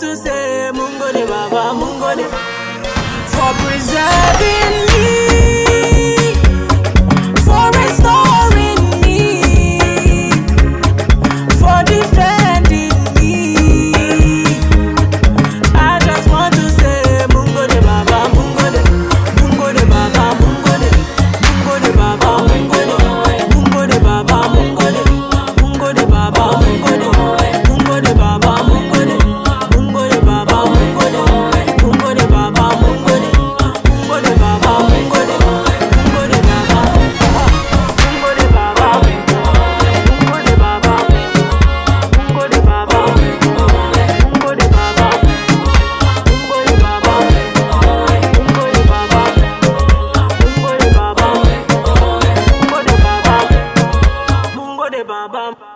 to say Mungo de Baba, Mungo de, for preserving me, for restoring me, for defending me. I just want to say Mungo de Baba, Mungo de, Mungo de Baba, Mungo de, Mungo de Baba, Mungo de, Mungo de Baba, Mungo de, Mungo de Baba, Mungo de, Mungo de Baba, Mungo de, Mungo de Baba, Mungo de, Mungo de Baba, Mungo de, Mungo de Baba, Mungo de, Mungo de Baba, Mungo de Baba, Mungo de Baba, Mungo de Baba, Mungo de Baba, Mungo de Baba, Mungo de Baba, Mungo de Baba, Mungo de Baba.